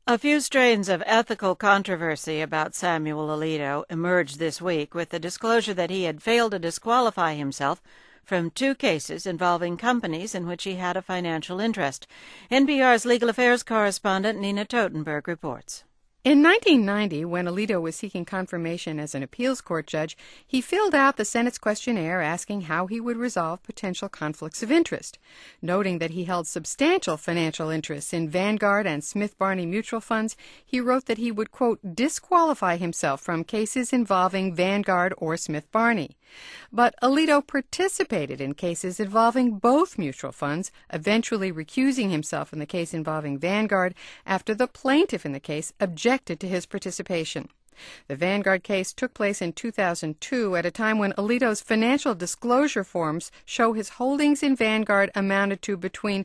A few strains of ethical controversy about Samuel Alito emerged this week with the disclosure that he had failed to disqualify himself from 2 cases involving companies in which he had a financial interest. NPR's legal affairs correspondent Nina Totenberg reports. In 1990, when Alito was seeking confirmation as an appeals court judge, he filled out the Senate's questionnaire asking how he would resolve potential conflicts of interest. Noting that he held substantial financial interests in Vanguard and Smith Barney mutual funds, he wrote that he would, quote, disqualify himself from cases involving Vanguard or Smith Barney. But Alito participated in cases involving both mutual funds, eventually recusing himself in the case involving Vanguard after the plaintiff in the case objected to his participation. The Vanguard case took place in 2002 at a time when Alito's financial disclosure forms show his holdings in Vanguard amounted to between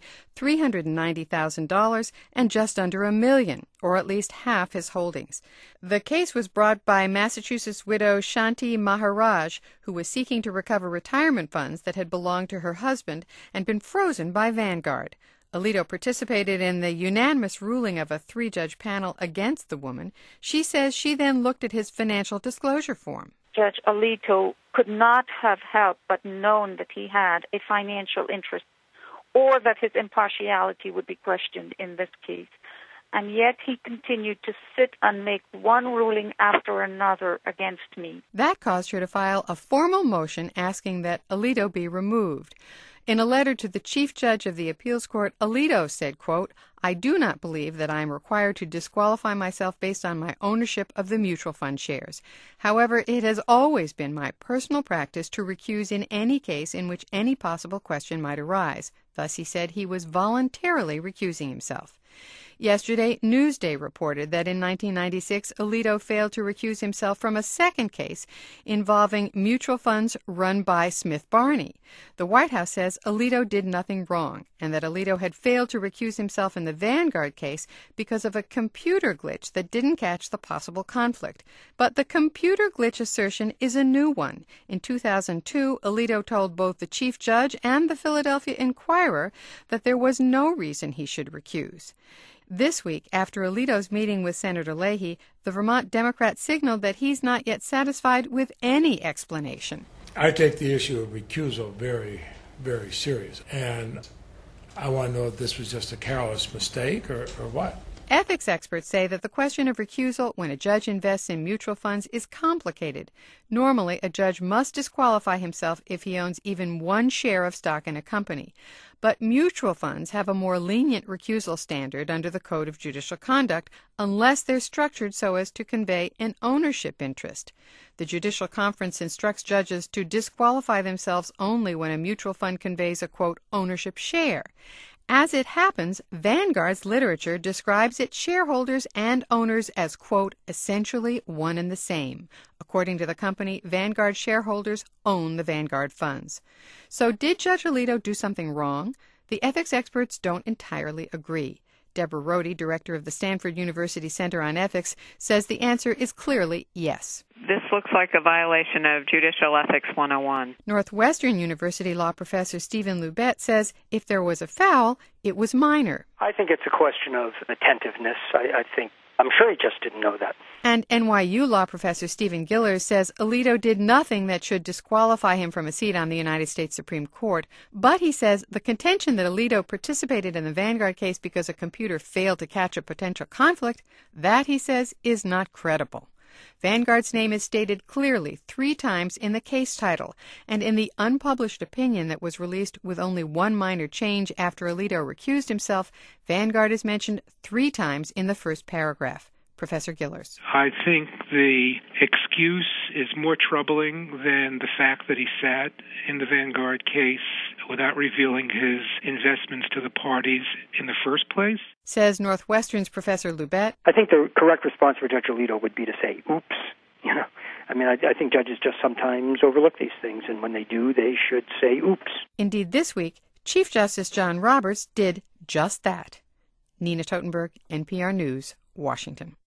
$390,000 and just under $1 million, or at least half his holdings. The case was brought by Massachusetts widow Shanti Maharaj, who was seeking to recover retirement funds that had belonged to her husband and been frozen by Vanguard. Alito participated in the unanimous ruling of a 3-judge panel against the woman. She says she then looked at his financial disclosure form. Judge Alito could not have helped but known that he had a financial interest or that his impartiality would be questioned in this case. And yet he continued to sit and make one ruling after another against me. That caused her to file a formal motion asking that Alito be removed. In a letter to the chief judge of the appeals court, Alito said, quote, I do not believe that I am required to disqualify myself based on my ownership of the mutual fund shares. However, it has always been my personal practice to recuse in any case in which any possible question might arise. Thus, he said he was voluntarily recusing himself. Yesterday, Newsday reported that in 1996, Alito failed to recuse himself from a second case involving mutual funds run by Smith Barney. The White House says Alito did nothing wrong and that Alito had failed to recuse himself in the Vanguard case because of a computer glitch that didn't catch the possible conflict. But the computer glitch assertion is a new one. In 2002, Alito told both the chief judge and the Philadelphia Inquirer that there was no reason he should recuse. This week, after Alito's meeting with Senator Leahy, the Vermont Democrat signaled that he's not yet satisfied with any explanation. I take the issue of recusal very, very serious, and I want to know if this was just a careless mistake or what. Ethics experts say that the question of recusal when a judge invests in mutual funds is complicated. Normally, a judge must disqualify himself if he owns even 1 share of stock in a company. But mutual funds have a more lenient recusal standard under the Code of Judicial Conduct unless they're structured so as to convey an ownership interest. The Judicial Conference instructs judges to disqualify themselves only when a mutual fund conveys a, quote, ownership share. As it happens, Vanguard's literature describes its shareholders and owners as, quote, essentially one and the same. According to the company, Vanguard shareholders own the Vanguard funds. So did Judge Alito do something wrong? The ethics experts don't entirely agree. Deborah Rohde, director of the Stanford University Center on Ethics, says the answer is clearly yes. This looks like a violation of Judicial Ethics 101. Northwestern University law professor Stephen Lubet says if there was a foul, it was minor. I think it's a question of attentiveness. I'm sure he just didn't know that. And NYU law professor Stephen Gillers says Alito did nothing that should disqualify him from a seat on the United States Supreme Court. But he says the contention that Alito participated in the Vanguard case because a computer failed to catch a potential conflict, that, he says, is not credible. Vanguard's name is stated clearly 3 times in the case title, and in the unpublished opinion that was released with only 1 minor change after Alito recused himself, Vanguard is mentioned 3 times in the first paragraph. Professor Gillers. I think the excuse is more troubling than the fact that he sat in the Vanguard case without revealing his investments to the parties in the first place. Says Northwestern's Professor Lubet. I think the correct response for Judge Alito would be to say, oops. I think judges just sometimes overlook these things, and when they do, they should say, oops. Indeed, this week, Chief Justice John Roberts did just that. Nina Totenberg, NPR News, Washington.